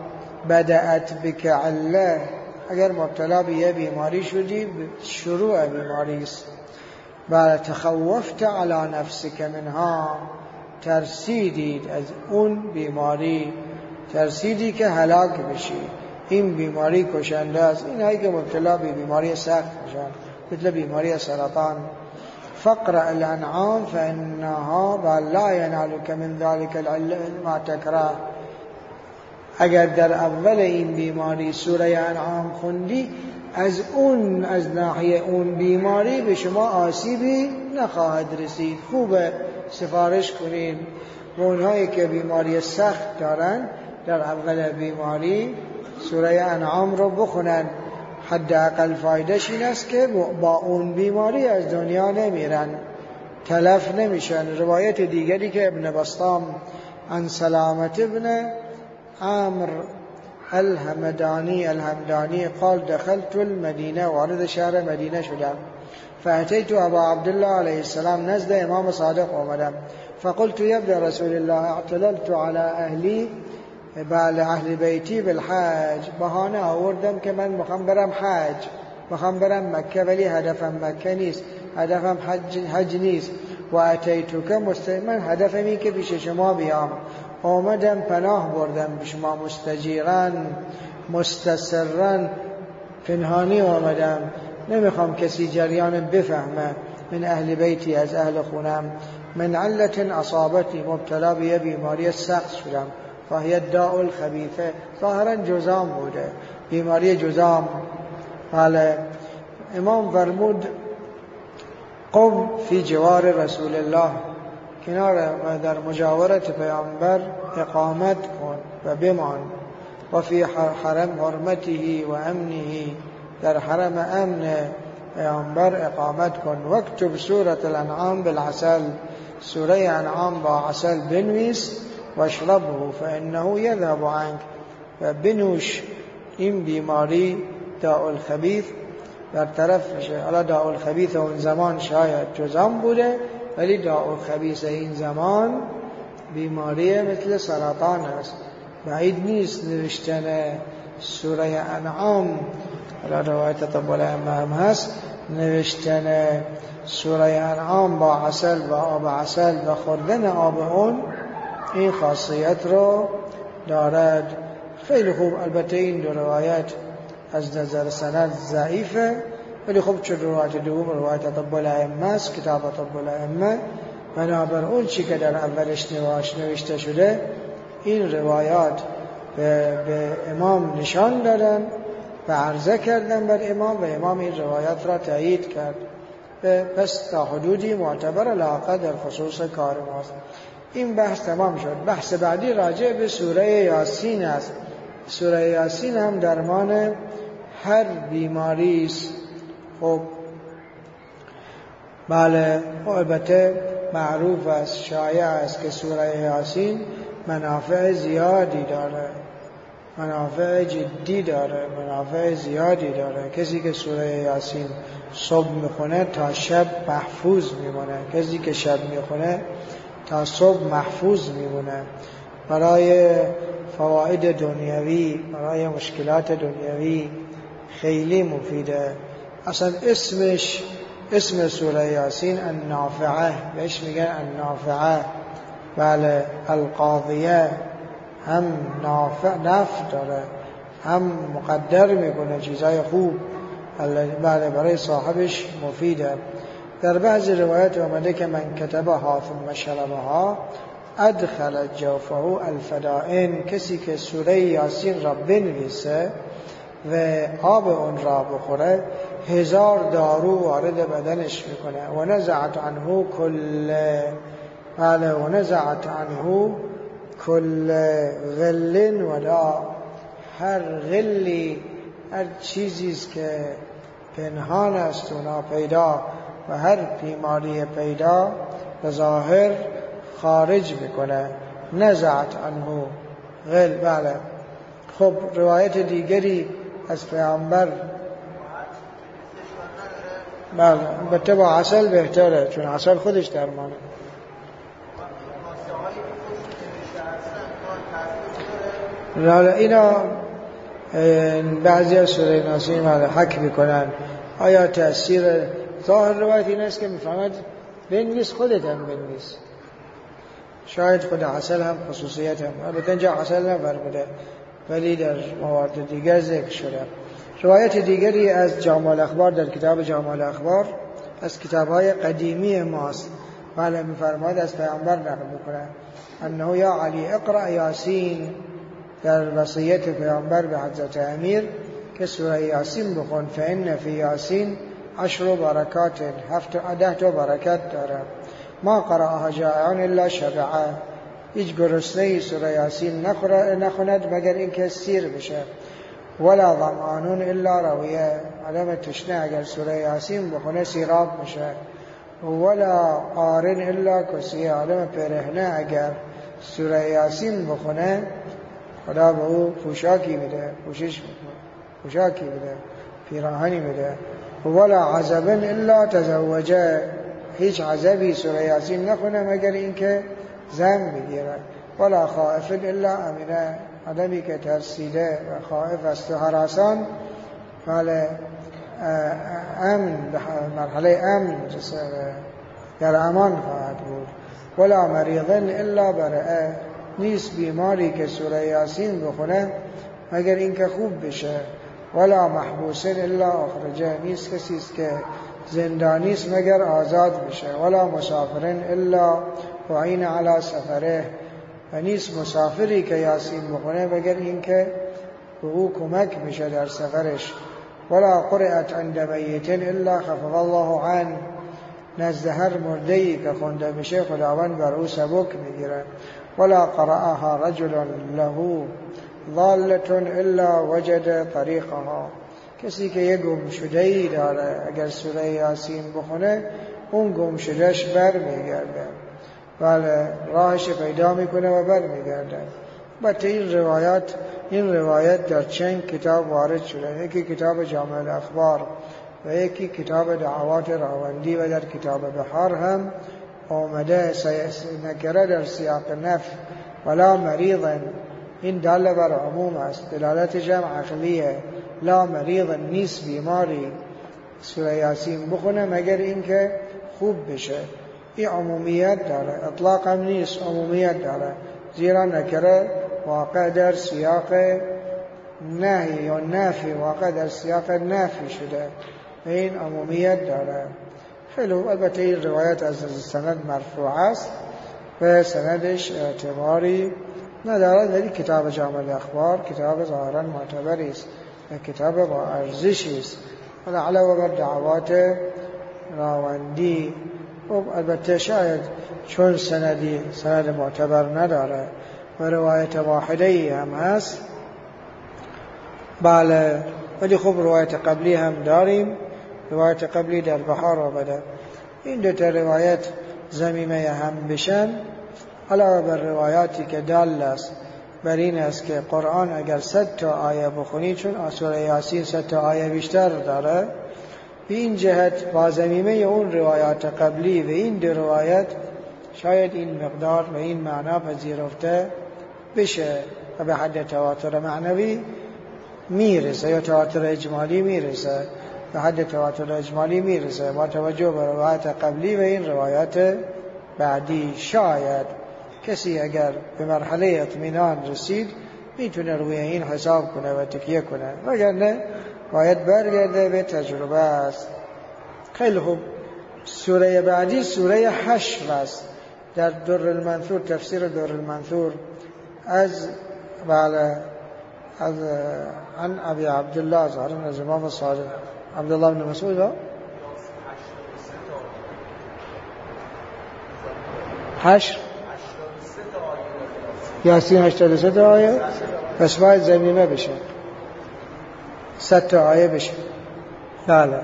بدأت بک عله، اگر مبتلا به یه بیماری شدی شروع بیماری است. و تخوفت علی نفسک منها، ترسیدید از اون بیماری، ترسیدی که هلاک بشی، این بیماری کشنده است. این هایی که مبتلا به بیماری سخت میشن مثل بیماری سرطان. فقرأ الانعام فانها لا ینالک من ذلك العلة ما تکره. اگر در اول این بیماری سوره انعام خوندی، از ناحیه اون بیماری به شما آسیبی نخواهد رسید. خوبه سفارش کنید و اونهایی که بیماری سخت دارن در اول بیماری سوره انعام رو بخونن. حداقل فایدهش این است که با اون بیماری از دنیا نمیرن، تلف نمیشن. روایت دیگری که ابن بسطام عن سلامت ابن عامر الهمدانی قال دخلت المدینه، وارد شهر مدینه شدم. فأتيت ابا عبدالله علیه السلام، نزد امام صادق آمدم. فقلت یا ابن رسول الله اعتللت على اهلی، اهل بیتی بالحج. بهانه آوردم که من میخوام برم حج، میخوام برم مکه، ولی هدفم مکه نیست، هدفم حج نیست. و اتیتوک من هدفم این که پیش شما بیام، آمدم پناه بردم به شما، مستجیران مستسرن، پنهانی آمدم، نمیخوام کسی جریان بفهمه. من اهل بیتی، از اهل خونم. من علت اصابتی، مبتلا به بیماری سخت شدم. فهی الداء الخبیثه، ظاهرا جذام بوده، بیماری جذام. بله. امام فرمود قم فی جوار رسول الله، کنار و در مجاورت پیامبر اقامت کن و بمان. و فی حرم حرمته و امنه، در حرم امن پیامبر اقامت کن. واکتب سورة الانعام بالعسل، سوره انعام با عسل بنویس. واشربه فانه یذهب عنک، و بنوش، این بیماری داء الخبیث برطرف میشه. حالا داء الخبیث اون زمان شاید جذام بوده، ولی داء الخبیث این زمان بیماری مثل سرطان است. بعید نیست نوشتن سوره انعام، حالا روایت طب الائمه هم هست، نوشتن سوره انعام با عسل و آب عسل و خوردن آب اون این خاصیت رو دارد. خیلی خوب. البته این دو روایت از نظر سند ضعیفه، ولی خب چون روایت دوم روایت طب الائمه است، کتاب طب الائمه، بنابر اون چی که در اولش نوشته شده این روایات به امام نشان دادن و عرضه کردن بر امام و امام این روایات را تایید کرد. پس تا حدودی معتبر لااقل در خصوص کار ماست. این بحث تمام شد. بحث بعدی راجع به سوره یاسین است. سوره یاسین هم درمان هر بیماری است. خب بله، البته معروف است، شایع است که سوره یاسین منافع زیادی داره، منافع جدی داره، منافع زیادی داره. کسی که سوره یاسین صبح میخونه تا شب محفوظ میمونه، کسی که شب میخونه تا صبح محفوظ میمونه. برای فواید دنیوی، برای مشکلات دنیوی خیلی مفیده. اصلا اسم سوره یاسین النافعه، بهش میگن النافعه. بله، القاضیه، هم نفع داره، هم مقدر میکنه چیزای خوب، بله برای صاحبش مفیده. در بعضی روایت آمده که من کتبها ثم شربها ادخل جوفه الفدائن، کسی که سوره یاسین را بنویسه و آب اون را بخوره 1000 دارو وارد بدنش میکنه. و نزعت عنه کل غل و دا، هر غلی، هر چیزیست که پنهان است و ناپیدا و هر بیماری پیدا به ظاهر خارج میکنه. نزعت عنه غل. بله. خب روایت دیگری از پیامبر، بله البته با عسل بهتره، چون عسل خودش درمانه. اینا بعضی از سوره ناسین حک میکنن آیا تأثیر ظاهر روایت این است که میفهمد بنویس، خودت هم بنویس، شاید خود عسل هم خصوصیت هم، البته اینجا عسل نفرموده ولی در موارد دیگر ذکر شده. روایت دیگری از جامع الاخبار در کتاب جامع الاخبار از کتاب‌های قدیمی ماست، بله میفرماید از پیامبر نقل میکنه انه یا علی اقرأ یاسین، در وصیت پیامبر به حضرت امیر که سوره یاسین بخون، فإن فی یاسین 10 برکات، 10 برکت داره، ما قرأها جائعان الا شبعه، هیچ گرسنه‌ای سوره یاسین نخوند مگر اینکه سیر بشه، ولا ظمآن الا رویه، آدم تشنه اگر سوره یاسین بخونه سیراب میشه، ولا قارن الا کسیه، آدم پرهنه اگر سوره یاسین بخونه خدا به او پوشاکی میده، پوشاکی میده، پیراهنی میده، ولا عزبن الا تزوجه، هیچ عزبی سوره یاسین نخونه مگر اینکه زن میگیره، ولا خائف الا امنه، آدمی که ترسیده و خائف است و هراسان بله امن، مرحله امن در امان خواهد بود، ولا مریضن الا برئه، نیست بیماری که سوره یاسین بخونه مگر اینکه خوب بشه، ولا محبوسن الا اخرجه، نیست کسی است که زندانی است مگر آزاد بشه، ولا مسافرن الا وعین علی سفره، و نیست مسافری که یاسین بخونه مگر اینکه به او کمک میشه در سفرش، ولا قرأت عند میت الا خفف الله عنه، نزد هر مرده‌ای که خونده میشه خداوند بر او سبک میگیره، ولا قرأها رجل له ضالة الا وجد طریقها، کسی که یه گم شده‌ای داره اگر سوره یاسین بخونه اون گم شدهش بر میگرده، بله راهش پیدا میکنه و بر میگرده. البته این روایت در چند کتاب وارد شده، یکی کتاب جامع الاخبار و یکی کتاب دعوات راوندی و در کتاب بحار هم آمده نکره در سیاق نفی، ولا مریضا، این دل بر عموم است، دلالت جمع عقلیه، لا مریضا، نیست بیماری سوره یاسین بخونه مگر اینکه خوب بشه، این عمومیت داره، اطلاق هم نیست، عمومیت داره، زیرا نکره واقع در سیاق نهی یا نفی، واقع در سیاق نفی شده و این عمومیت داره. خیلی البته این روایت از سند مرفوع است و سندش اعتباری ندارد، ولی کتاب جامع الاخبار کتاب ظاهرا معتبری است و کتاب با ارزشی است، و علاوه بر دعوات راوندی البته شاید چون سند معتبر نداره و روایت واحده‌ای هم هست، بله، ولی خب روایت قبلی هم داریم، روایت قبلی در بحار آمده، این دو تا روایت ضمیمه هم بشن، علاوه بر روایاتی که دال است بر این است که قرآن اگر 100 تا آیه بخونی، چون سوره یاسین 100 تا آیه بیشتر داره، به این جهت با ضمیمه اون روایات قبلی و این دو روایت شاید این مقدار و این معنا پذیرفته بشه و به حد تواتر معنوی میرسه یا تواتر اجمالی میرسه، به حد تواتر اجمالی میرسه با توجه به روایت قبلی و این روایت بعدی. شاید کسی اگر به مرحله اطمینان رسید میتونه روی این حساب کنه و تکیه کنه، وگرنه باید برگرده به تجربه است. خیلی خوب، سوره بعدی سوره حشر است. در در المنثور، تفسیر در المنثور از عن ابي عبد الله ظاهرا از امام صادق عبدالله بن مسعود حشر یاسین 83 آیه، پس باید ضمیمه بشه 100 تا آیه بشه. بله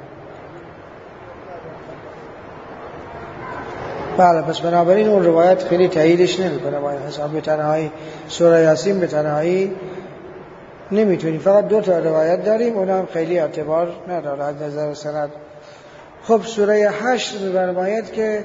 پس بنابراین اون روایت خیلی تاییدش نمیکنه، باید حساب به تنهایی سوره یاسین به تنهایی نمیتونی، فقط 2 تا روایت داریم، اونها هم خیلی اعتبار نداره از نظر سند. خب سوره حشر می‌فرماید که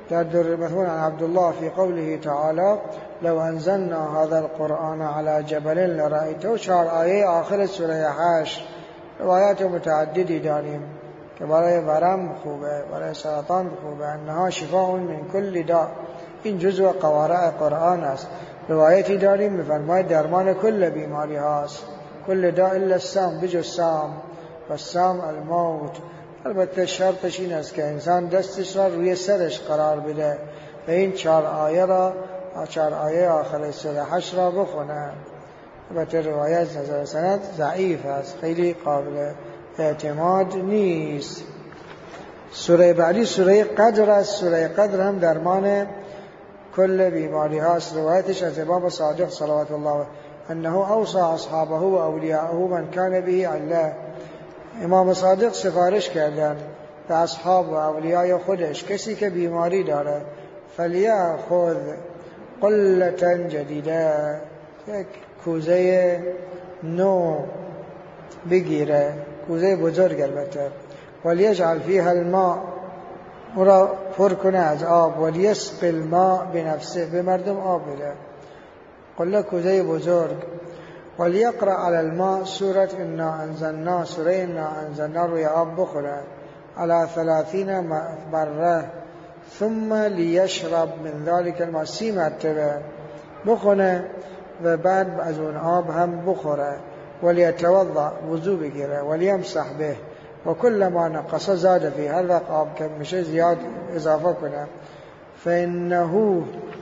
در در المثمون عن عبد الله في قوله تعالى لو انزلنا هذا القرآن على جبل لرأيته. 4 آیه آخر سوره 8 روایات متعددی داریم که برای ورم خوبه، برای سرطان خوبه، انها شفاء من کل داء. این جزء قوارع قرآن است. روایتی داریم می‌فرماید درمان کل بیماری هاست، کل داء الا السام، بجز سام، و سام الموت. البته شرطش این است که انسان دستش را روی سرش قرار بده و این 4 آیه آخر سوره 8 را بخونه. البته روایت نظر سند ضعیف است، خیلی قابل اعتماد نیست. سوره بعدی سوره قدر است. سوره قدر هم درمان کل بیماری هاست. روایتش از امام صادق صلوات الله انه اوصى اصحابه و اولیاءه من کان به الله. امام صادق سفارش کردن به اصحاب و اولیای خودش کسی که بیماری داره فلیأخذ قلة جدیده، یک کوزه نو بگیره، کوزه بزرگ البته، ولیجعل فیها الماء، او را پر کنه از آب، ولیسقی الماء بنفسه، به مردم آب بده، قله کوزه بزرگ، ولیقرأ علی الماء سورة انا انزلنا، سوره انا انزلنا روی آب بخوره، على 30 مره، ثم لیشرب من ذلك الماء، 30 مرتبه بخونه و بعد از اون آب هم بخوره، ولیتوضأ، وضو بگیره، ولیمسح به، و کل ما نقص زاد فی، هر وقت آب کم میشه زیاد اضافه کنه، فانه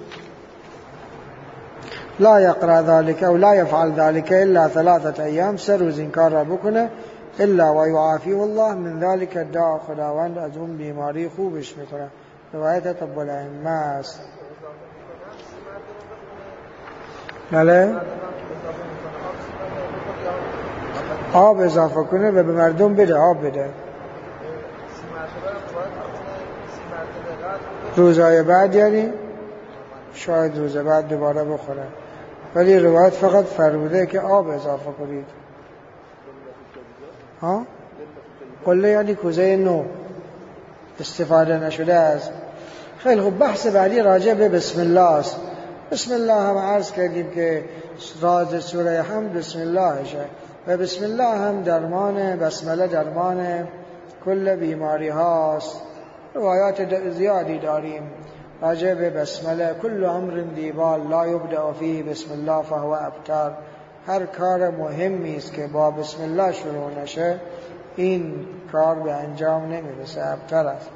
لا يقرأ ذلك او لا يفعل ذلك الا 3 ایام، 3 روز این کار را بکنه، الا و یعافیه الله من ذلك الداء، خداوند از اون بیماری خوبش میکنه. روایت طب الائمه است. بله، آب اضافه کنه و به مردم بده، آب بده. روزهای بعد یعنی شاید روز بعد دوباره بخوره، ولی روایت فقط فرموده که آب اضافه کنید. قله یعنی کوزه نو استفاده نشده است. خیلی خوب، بحث بعدی راجع به بسم الله است. بسم الله هم عرض کردیم که راز سوره هم بسم اللهشه و بسم الله هم درمان، بسمله درمان کل بیماری هاست. روایات زیادی داریم راجع به بسمله. کل امر دیبال لا یبدأ فیه بسم الله فهو ابتر. هر کار مهمی است که با بسم الله شروع نشه این کار به انجام نمیرسه، ابتر است.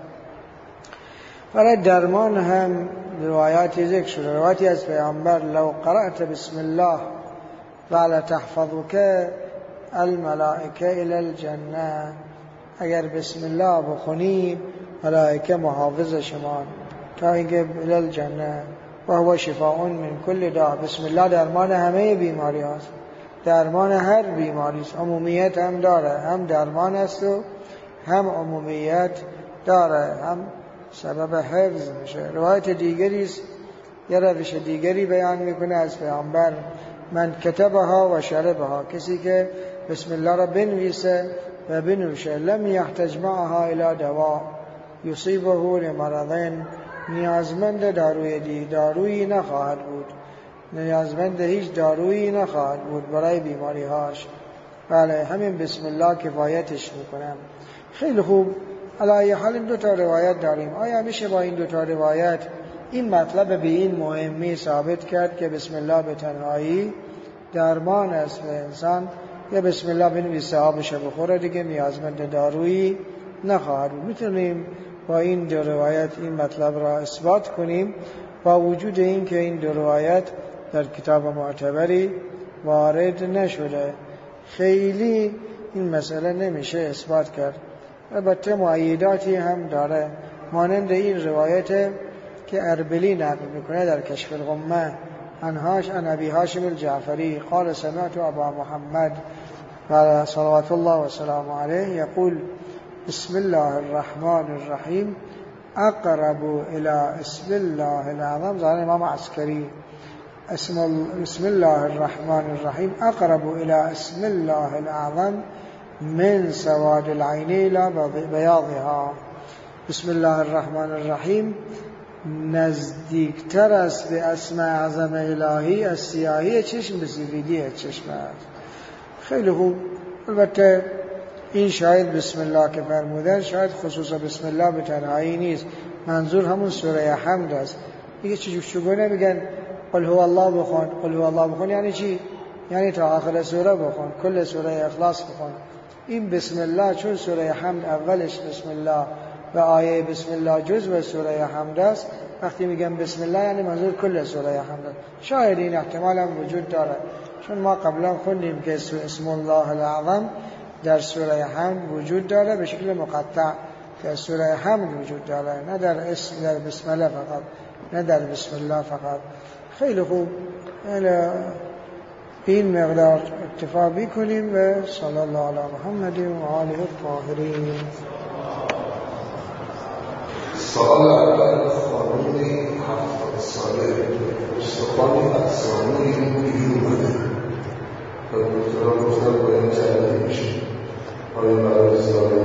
برای درمان هم روایاتی ذکر شده. روایتی از پیامبر لو قرأت بسم الله ولا تحفظك الملائکه الی الجنه، اگر بسم الله بخونی ملائکه محافظ شما تا اینکه الی الجنه، و هو شفاء من کل داء. بسم الله درمان همه بیماری هست، درمان هر بیماری است. عمومیت هم داره، هم درمان است و هم عمومیت داره، هم سبب حفظ میشه. روایت دیگری است، یه روش دیگری بیان میکنه از پیامبر، من کتبها و شربها، کسی که بسم الله را بنویسه و بنوشه، لم یحتاج معها الی دوا یصیبه لمرضین، نیازمند دارویی نخواهد بود، نیازمند هیچ دارویی نخواهد بود برای بیماری هاش. بله، همین بسم الله کفایتش میکنم. خیلی خوب. علی حال این 2 روایت داریم. آیا میشه با این 2 روایت این مطلب به این مهمی ثابت کرد که بسم الله به تنهایی درمان است و انسان یا بسم الله بنویسه آبش بخوره دیگه نیازمند دارویی نخواهد بود؟ میتونیم با این 2 روایت این مطلب را اثبات کنیم، با وجود این که این 2 روایت در کتاب معتبری وارد نشده. خیلی این مسئله نمیشه اثبات کرد. البته مؤیداتی هم داره، مانند این روایت که اربلی نقل میکنه در کشف الغمه عن ابی هاشم الجعفری قال سمعت ابا محمد و صلوات الله و سلام علیه یقول بسم الله الرحمن الرحیم اقرب الى اسم الله الاعظم. زمان امام عسکری بسم الله الرحمن الرحیم اقرب الى اسم الله الاعظم من سواد العین الى بیاضها. بسم الله الرحمن الرحیم نزدیکتر است به اسم اعظم الهی از سیاهی چشم به سفیدی چشم است. خیلی خوب. البته این شاید بسم الله که فرمودن شاید خصوصا بسم الله به تنهایی نیست، منظور همون سوره حمد است. دیگه چگونه میگن قل هو الله بخون، قل هو الله بخون یعنی چی؟ یعنی تا آخر سوره بخون، کل سوره اخلاص بخون. این بسم الله چون سوره حمد اولش بسم الله و آیه بسم الله جزء سوره حمد است، وقتی میگن بسم الله یعنی منظور کل سوره حمد است. شاید این احتمال هم وجود داره، چون ما قبلا خوندیم که اسم الله الاعظم در سوره حمد وجود داره به شکل مقطع، در سوره حمد وجود داره، نه در بسم الله فقط، نه در بسم الله فقط. خیلی خوب. این مقدار اکتفا بکنیم و صلی الله علی محمد و آله الطاهرین. سوال اول خانومی 70 ساله استخوان اقصانی بیرون اومده و دکترها گفتن باید جراحی میشه. آیا برای زیاده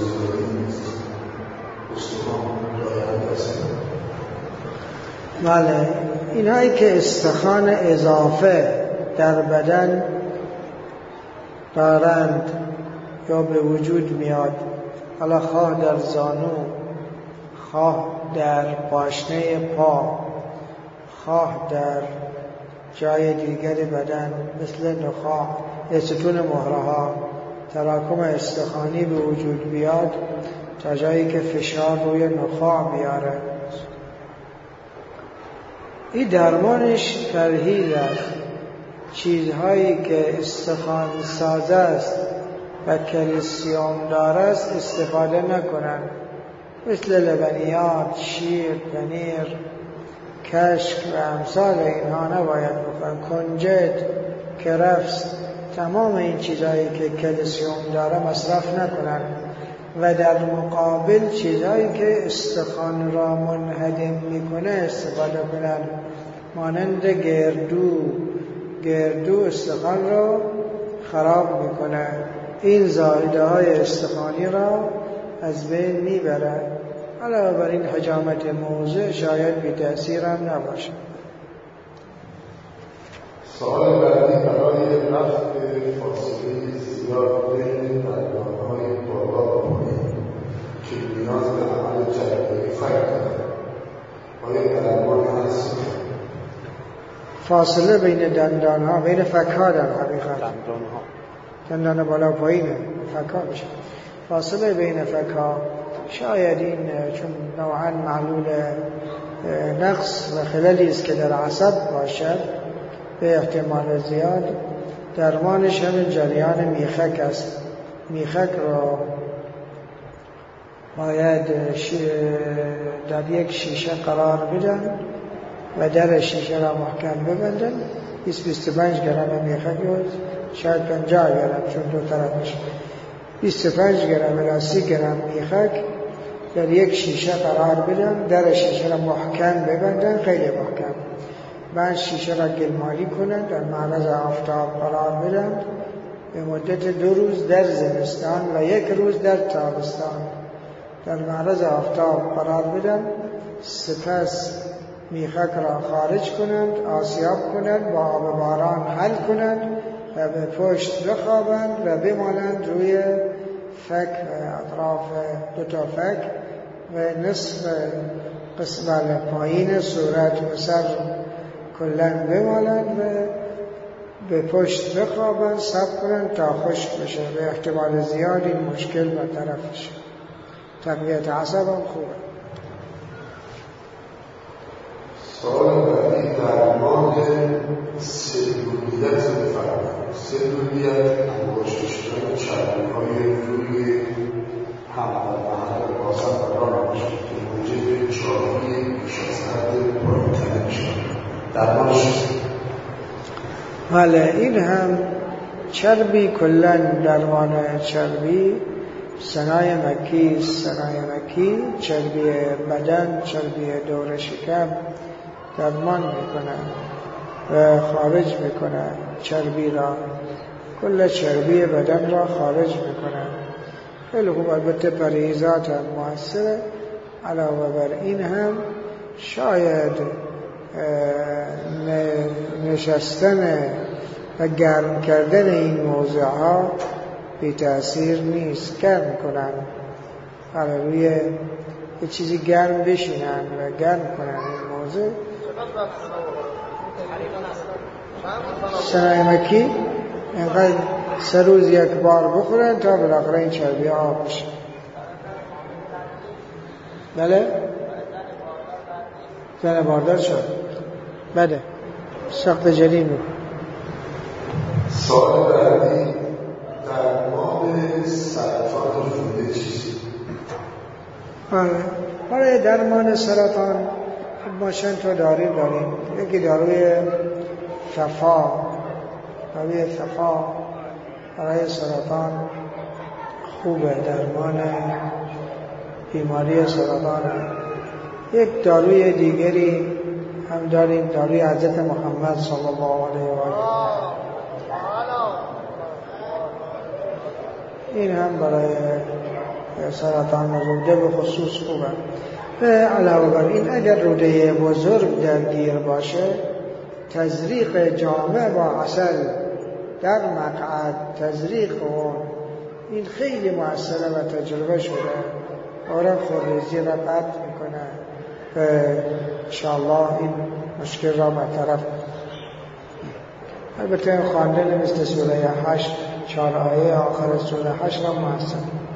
استخوان باید هستن؟ بله، اینهایی که استخوان اضافه در بدن دارند یا به وجود میاد، حالا خواه در زانو، خواه در پاشنه پا، خواه در جای دیگر بدن مثل نخاع یا ستون مهره ها، تراکم استخوانی به وجود بیاد تا جایی که فشار روی نخاع بیاره. این درمانش پرهیز است. چیزهایی که استخوان سازه است و کلسیم داره است استفاده نکنن، مثل لبنیات، شیر، پنیر، کشک و امثال اینها نباید بکنن. کنجد، کرفس، تمام این چیزهایی که کلسیم داره مصرف نکنن و در مقابل چیزهایی که استخوان را منهدم میکنه استفاده کنن، مانند گردو استخوان را خراب میکنه. این زائده های استخوانی را از بین میبره. علاوه بر این حجامت موضع شاید بی تأثیر هم نباشه. سوال بعدی برای رفع فاصله زیاد بین دندانهای بالا و پایین که نیاز به عمل جراحی فک دارد، آیا درمان هست؟ فاصله بین دندان ها، بین فک ها در حقیقت دندان بالا و پایینه، فک ها بشه. فاصله بین فک ها شاید این چون نوعا معلول نقص و خللی است که در عصب باشد، به احتمال زیاد درمانش همین جریان میخک است. میخک را باید در یک شیشه قرار بدن و در شیشه را محکم ببندن. 20-25 گرم میخک شاید 50 گرم چون دو طرفش 25 گرم الی 30 گرم میخک در یک شیشه قرار بدن، در شیشه را محکم ببندن، خیلی محکم. بعد شیشه را گلمالی کنند، در معرض آفتاب قرار بدن به مدت 2 روز در زمستان و 1 روز در تابستان در معرض آفتاب قرار بدن. سپس میخک را خارج کنند، آسیاب کنند، با آب باران حل کنند و به پشت بخوابند و بمانند روی فک، اطراف 2 فک و نصف قسم پایین صورت و سر کلن بمانند و به پشت بخوابند، صبر کنند تا خشک بشه. به احتمال زیاد این مشکل برطرف بشه. تقویت عصب هم خوبه. سوال بعدی درمان سلولیت بفرمایید. سلولیت انباشته شدن چربی‌های روی حمل محل بازم قرار میشه که موجب چاقی بیش از حد پایین‌تر میشه. درمانش بله، این هم چربی کلن درمان چربی سنای مکی، چربی بدن، چربی دور شکم درمان میکنه و خارج میکنه چربی را، کل چربی بدن را خارج میکنه. خیلی خوب. البته پرهیزات هم موثره. علاوه بر این هم شاید نشستن و گرم کردن این موضوع ها بی تأثیر نیست. گرم کنن، روی یه چیزی گرم بشینن و گرم کنن این موضوع. سنای مکی اینقدر 3 روز یک بار بخورن تا بالاخره این چربی آب بشه. بله؟ زن باردار شد. بله سخت جلیم. سوال بعدی درمان سرطان روده چیست؟ برای درمان سرطان ما چند تا داروی داریم. یکی داروی شفا، داروی شفا برای سرطان خوبه، درمان بیماری سرطان. یک داروی دیگری هم داریم، داروی حضرت محمد صلی الله علیه و آله. این هم برای سرطان روده به خصوص خوبه. علاوه بر این اگر روده بزرگ درگیر باشه، تزریق جامع با عسل در مقعد، تزریق اون این خیلی مؤثره و تجربه شده. آرام خونریزی را قطع میکنه و انشاءالله این مشکل را برطرف. البته خواندن مثل سوره 8 4 آیه آخر سوره 8 را مؤثر.